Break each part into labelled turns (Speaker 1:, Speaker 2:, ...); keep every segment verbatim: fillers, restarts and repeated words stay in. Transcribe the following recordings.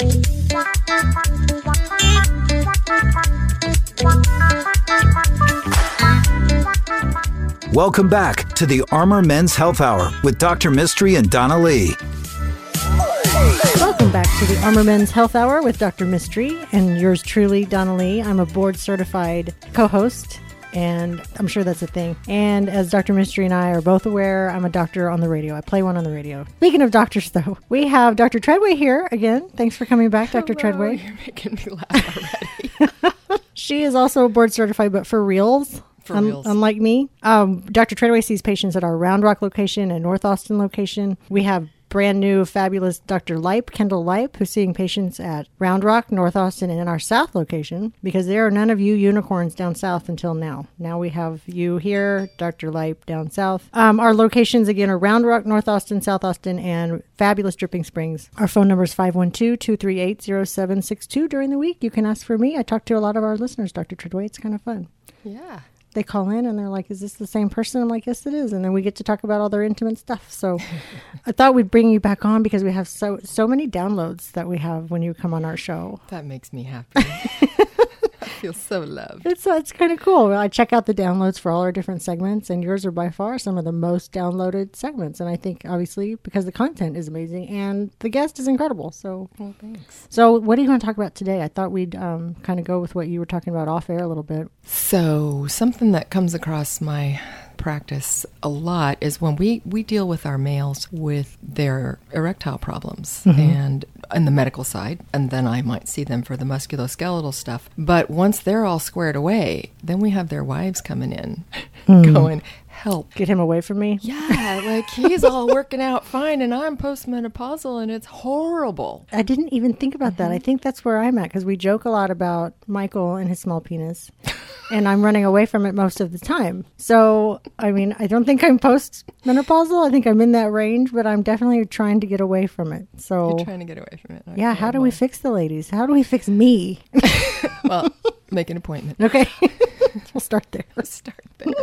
Speaker 1: Welcome back to the Armor Men's Health Hour with Doctor Mystery and Donna Lee.
Speaker 2: Welcome back to the Armor Men's Health Hour with Doctor Mystery and yours truly, Donna Lee. I'm a board-certified co-host, and I'm sure that's a thing. And as Doctor Mystery and I are both aware, I'm a doctor on the radio. I play one on the radio. Speaking of doctors, though, we have Doctor Treadway here again. Thanks for coming back, Doctor
Speaker 3: Hello,
Speaker 2: Treadway.
Speaker 3: You're making me laugh already.
Speaker 2: She is also board-certified, but for reals.
Speaker 3: For
Speaker 2: Un-
Speaker 3: reals.
Speaker 2: Unlike me. Um, Doctor Treadway sees patients at our Round Rock location and North Austin location. We have brand new, fabulous Doctor Leip, Kendall Leip, who's seeing patients at Round Rock, North Austin, and in our South location, because there are none of you unicorns down South until now. Now we have you here, Doctor Leip down South. Um, our locations, again, are Round Rock, North Austin, South Austin, and fabulous Dripping Springs. Our phone number is five one two, two three eight, zero seven six two. During the week, you can ask for me. I talk to a lot of our listeners, Doctor Treadway. It's kind of fun.
Speaker 3: Yeah.
Speaker 2: They call in and they're like, is this the same person? I'm like, yes, it is. And then we get to talk about all their intimate stuff. So I thought we'd bring you back on because we have so so many downloads that we have when you come on our show.
Speaker 3: That makes me happy. I feel so loved.
Speaker 2: It's uh, it's kind of cool. I check out the downloads for all our different segments, and yours are by far some of the most downloaded segments. And I think, obviously, because the content is amazing and the guest is incredible. So,
Speaker 3: Well, thanks.
Speaker 2: so what are you going to talk about today? I thought we'd um, kind of go with what you were talking about off air a little bit.
Speaker 3: So something that comes across my practice a lot is when we, we deal with our males with their erectile problems
Speaker 2: Mm-hmm.
Speaker 3: and on the medical side, and then I might see them for the musculoskeletal stuff. But once they're all squared away, then we have their wives coming in
Speaker 2: Mm.
Speaker 3: going, help.
Speaker 2: Get him away from me.
Speaker 3: Yeah, like he's all working out fine and I'm postmenopausal and it's horrible.
Speaker 2: I didn't even think about that. I think that's where I'm at because we joke a lot about Michael and his small penis, and I'm running away from it most of the time. So, I mean, I don't think I'm post-menopausal. I think I'm in that range, but I'm definitely trying to get away from it. So,
Speaker 3: You're trying to get away from it.
Speaker 2: yeah,
Speaker 3: Okay,
Speaker 2: how do we
Speaker 3: well-
Speaker 2: fix the ladies? How do we fix me?
Speaker 3: Well, make an appointment.
Speaker 2: Okay, we'll start there.
Speaker 3: Start there.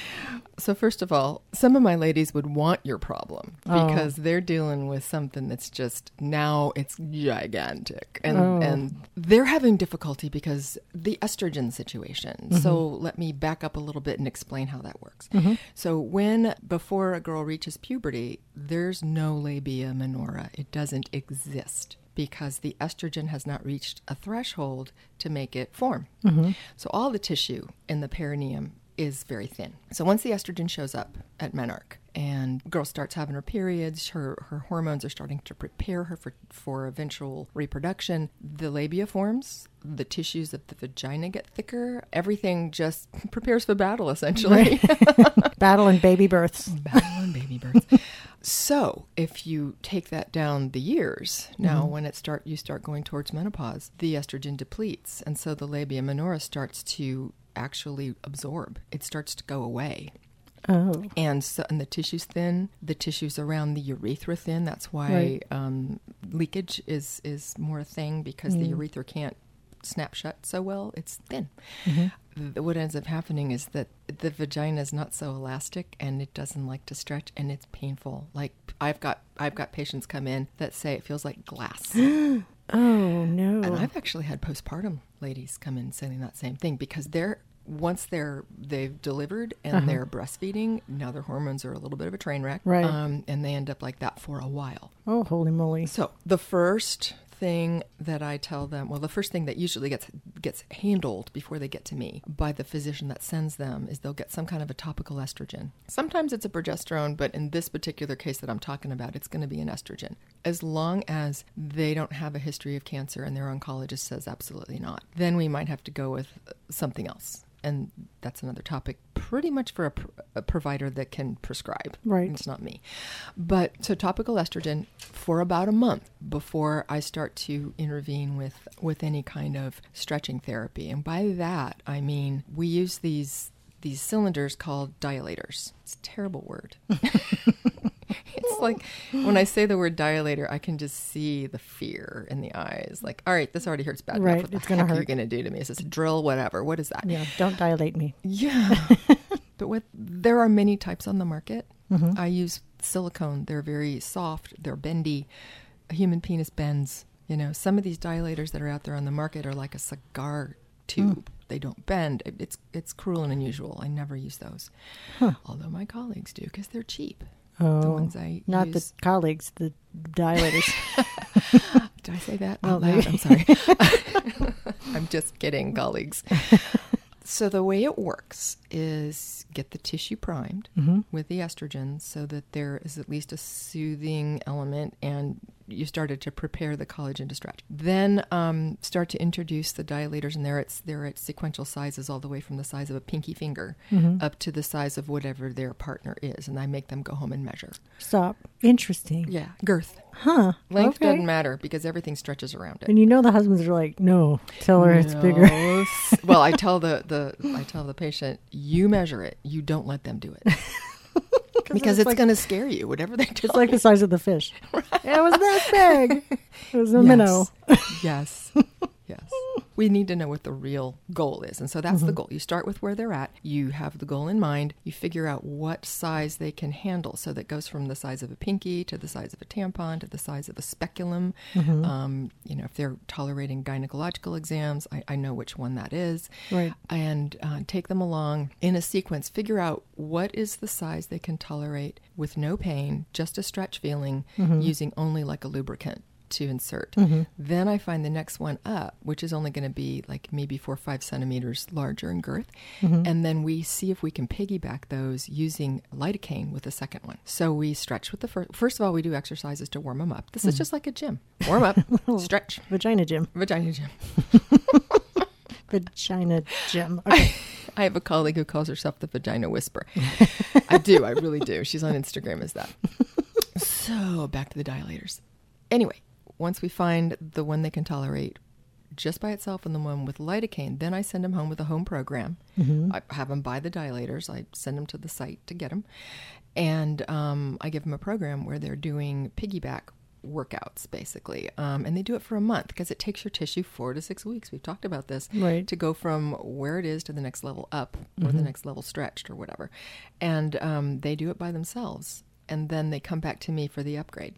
Speaker 3: So first of all, some of my ladies would want your problem
Speaker 2: Oh.
Speaker 3: because they're dealing with something that's just now it's gigantic, and
Speaker 2: Oh.
Speaker 3: and they're having difficulty because the estrogen situation.
Speaker 2: Mm-hmm.
Speaker 3: So let me back up a little bit and explain how that works.
Speaker 2: Mm-hmm.
Speaker 3: So when before a girl reaches puberty, there's no labia minora. It doesn't exist, because the estrogen has not reached a threshold to make it form.
Speaker 2: Mm-hmm.
Speaker 3: So all the tissue in the perineum is very thin. So once the estrogen shows up at menarche and girl starts having her periods, her, her hormones are starting to prepare her for, for eventual reproduction, the labia forms, the tissues of the vagina get thicker, everything just prepares for battle, essentially.
Speaker 2: Battle and baby births.
Speaker 3: Battle and baby births. So if you take that down the years, now
Speaker 2: Mm-hmm.
Speaker 3: when it start you start going towards menopause, the estrogen depletes, and so the labia minora starts to actually absorb. It starts to go away.
Speaker 2: Oh,
Speaker 3: And so, and the tissue's thin, the tissues around the urethra thin. That's why
Speaker 2: Right.
Speaker 3: um, leakage is, is more a thing, because the
Speaker 2: Mm.
Speaker 3: urethra can't snap shut so well. It's thin.
Speaker 2: Mm-hmm.
Speaker 3: Th- What ends up happening is that the vagina is not so elastic and it doesn't like to stretch, and it's painful. Like I've got I've got patients come in that say it feels like glass.
Speaker 2: oh no.
Speaker 3: And I've actually had postpartum ladies come in saying that same thing, because they're once they're they've delivered and
Speaker 2: Uh-huh.
Speaker 3: they're breastfeeding, now their hormones are a little bit of a train wreck,
Speaker 2: Right.
Speaker 3: Um, and they end up like that for a while.
Speaker 2: Oh, holy moly.
Speaker 3: So the first thing that I tell them, well, the first thing that usually gets gets handled before they get to me by the physician that sends them is they'll get some kind of a topical estrogen. Sometimes it's a progesterone, but in this particular case that I'm talking about, it's going to be an estrogen. As long as they don't have a history of cancer and their oncologist says absolutely not, then we might have to go with something else. And that's another topic pretty much for a, pr- a provider that can prescribe.
Speaker 2: Right.
Speaker 3: It's not me. But so topical estrogen for about a month before I start to intervene with, with any kind of stretching therapy. And by that, I mean, we use these these cylinders called dilators. It's a terrible word. It's like when I say the word dilator, I can just see the fear in the eyes. Like, all right, this already hurts bad
Speaker 2: Right,
Speaker 3: enough. What the
Speaker 2: it's gonna
Speaker 3: heck are you
Speaker 2: hurt.
Speaker 3: going to do to me? Is this a drill? Whatever. What is that?
Speaker 2: Yeah, don't dilate me.
Speaker 3: Yeah. But with there are many types on the market.
Speaker 2: Mm-hmm.
Speaker 3: I use silicone. They're very soft. They're bendy. A human penis bends You know, some of these dilators that are out there on the market are like a cigar tube. Mm. They don't bend. It's it's cruel and unusual. I never use those. Huh. Although my colleagues do because they're cheap.
Speaker 2: Oh,
Speaker 3: the ones I
Speaker 2: not
Speaker 3: use.
Speaker 2: the colleagues, the dilators.
Speaker 3: Did I say that?
Speaker 2: Well,
Speaker 3: loud? I'm sorry. I'm just kidding, colleagues. So the way it works is get the tissue primed mm-hmm. with the estrogen so that there is at least a soothing element and you started to prepare the collagen to stretch. Then um, start to introduce the dilators, and they're at, they're at sequential sizes all the way from the size of a pinky finger mm-hmm. up to the size of whatever their partner is, and I make them go home and measure.
Speaker 2: Stop. Interesting.
Speaker 3: Yeah. Girth.
Speaker 2: Huh.
Speaker 3: Length
Speaker 2: okay.
Speaker 3: doesn't matter because everything stretches around it.
Speaker 2: And you know the husbands are like, no, tell her no. it's bigger.
Speaker 3: Well, I tell the, the I tell the patient, you measure it. You don't let them do it. Because it's, it's like, going to scare you, whatever they do.
Speaker 2: It's like the size of the fish. Right. It was that big. It was a
Speaker 3: yes.
Speaker 2: minnow.
Speaker 3: Yes. Yes. We need to know what the real goal is. And so that's mm-hmm. the goal. You start with where they're at. You have the goal in mind. You figure out what size they can handle. So that goes from the size of a pinky to the size of a tampon to the size of a speculum. Mm-hmm. Um, you know, if they're tolerating gynecological exams, I, I know which one that is.
Speaker 2: Right.
Speaker 3: And uh, take them along in a sequence. Figure out what is the size they can tolerate with no pain, just a stretch feeling, mm-hmm. using only like a lubricant to insert. Mm-hmm. Then I find the next one up, which is only going to be like maybe four or five centimeters larger in girth. Mm-hmm. And then we see if we can piggyback those using lidocaine with the second one. So we stretch with the first. First of all, we do exercises to warm them up. This mm-hmm. is just like a gym. Warm up, stretch.
Speaker 2: Vagina gym.
Speaker 3: Vagina gym.
Speaker 2: Vagina gym. Okay.
Speaker 3: I have a colleague who calls herself the Vagina Whisperer. I do. I really do. She's on Instagram as that. So back to the dilators. Anyway, once we find the one they can tolerate just by itself and the one with lidocaine, then I send them home with a home program. Mm-hmm. I have them buy the dilators. I send them to the site to get them. And um, I give them a program where they're doing piggyback workouts, basically. Um, and they do it for a month because it takes your tissue four to six weeks. We've talked about this.
Speaker 2: Right.
Speaker 3: To go from where it is to the next level up or mm-hmm. the next level stretched or whatever. And um, they do it by themselves. And then they come back to me for the upgrade.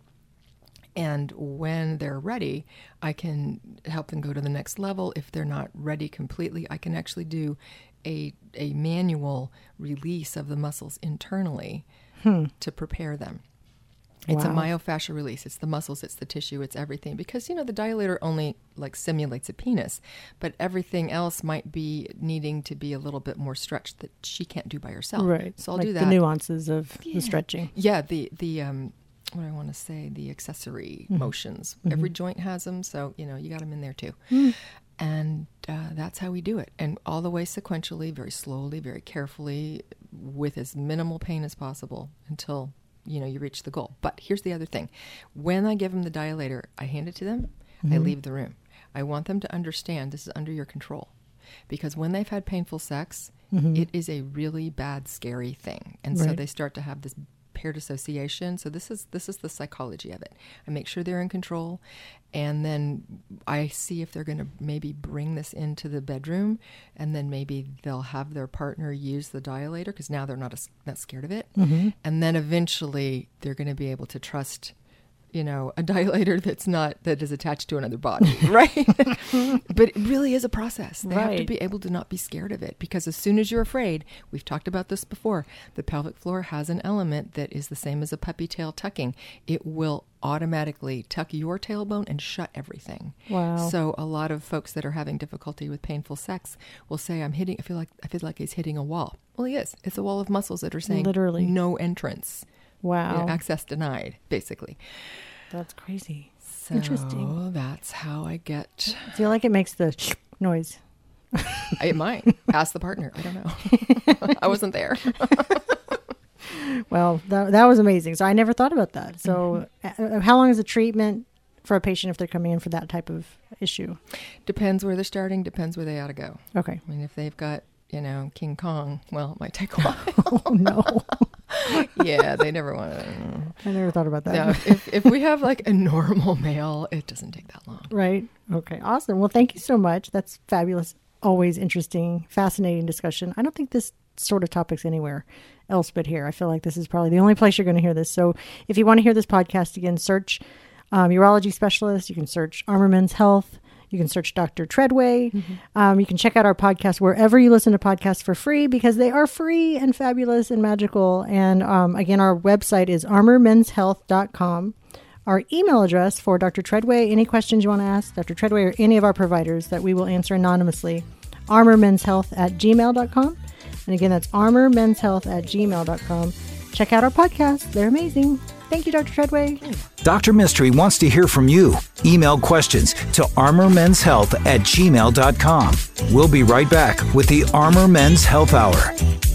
Speaker 3: And when they're ready, I can help them go to the next level. If they're not ready completely, I can actually do a a manual release of the muscles internally hmm. to prepare them. It's wow. a myofascial release. It's the muscles, it's the tissue, it's everything. Because, you know, the dilator only like simulates a penis, but everything else might be needing to be a little bit more stretched that she can't do by herself.
Speaker 2: Right.
Speaker 3: So I'll
Speaker 2: like
Speaker 3: do that.
Speaker 2: The nuances of
Speaker 3: yeah.
Speaker 2: the stretching.
Speaker 3: Yeah, the, the um, what do I want to say, the accessory mm-hmm. motions. Mm-hmm. Every joint has them, so, you know, you got them in there too. Mm. And uh, that's how we do it. And all the way sequentially, very slowly, very carefully, with as minimal pain as possible until, you know, you reach the goal. But here's the other thing. When I give them the dilator, I hand it to them, mm-hmm. I leave the room. I want them to understand this is under your control. Because when they've had painful sex, mm-hmm. it is a really bad, scary thing. And right. so they start to have this paired association. So this is this is the psychology of it. I make sure they're in control, and then I see if they're going to maybe bring this into the bedroom, and then maybe they'll have their partner use the dilator because now they're not a, not scared of it, mm-hmm. and then eventually they're going to be able to trust, you know, a dilator that's not, that is attached to another body, right? But it really is a process. They right. have to be able to not be scared of it, because as soon as you're afraid, we've talked about this before, the pelvic floor has an element that is the same as a puppy tail tucking. It will automatically tuck your tailbone and shut everything.
Speaker 2: Wow.
Speaker 3: So a lot of folks that are having difficulty with painful sex will say, I'm hitting, I feel like, I feel like he's hitting a wall. Well, he is. It's a wall of muscles that are saying
Speaker 2: literally
Speaker 3: no entrance.
Speaker 2: Wow.
Speaker 3: You know, access denied, basically.
Speaker 2: That's crazy.
Speaker 3: So
Speaker 2: interesting.
Speaker 3: That's how I get...
Speaker 2: I feel like it makes the noise.
Speaker 3: It might. Ask the partner. I don't know. I wasn't there.
Speaker 2: Well, that, that was amazing. So I never thought about that. So mm-hmm. how long is the treatment for a patient if they're coming in for that type of issue?
Speaker 3: Depends where they're starting. Depends where they ought to go.
Speaker 2: Okay.
Speaker 3: I mean, if they've got, you know, King Kong, well, it might take a while.
Speaker 2: Oh, no.
Speaker 3: Yeah, they never want to.
Speaker 2: I never thought about that.
Speaker 3: No, if, if we have like a normal male, it doesn't take that long.
Speaker 2: Right. Okay. Awesome. Well, thank you so much. That's fabulous. Always interesting, fascinating discussion. I don't think this sort of topic's anywhere else but here. I feel like this is probably the only place you're going to hear this. So if you want to hear this podcast again, search um, urology specialist. You can search Armor Men's Health. You can search Doctor Treadway. Mm-hmm. Um, you can check out our podcast wherever you listen to podcasts for free, because they are free and fabulous and magical. And um, again, our website is armor men's health dot com. Our email address for Doctor Treadway, any questions you want to ask Doctor Treadway or any of our providers that we will answer anonymously, armor men's health at gmail dot com. And again, that's armor men's health at gmail dot com. Check out our podcasts. They're amazing. Thank you, Doctor Treadway.
Speaker 1: Doctor Mystery wants to hear from you. Email questions to armor men's health at gmail dot com. We'll be right back with the Armor Men's Health Hour.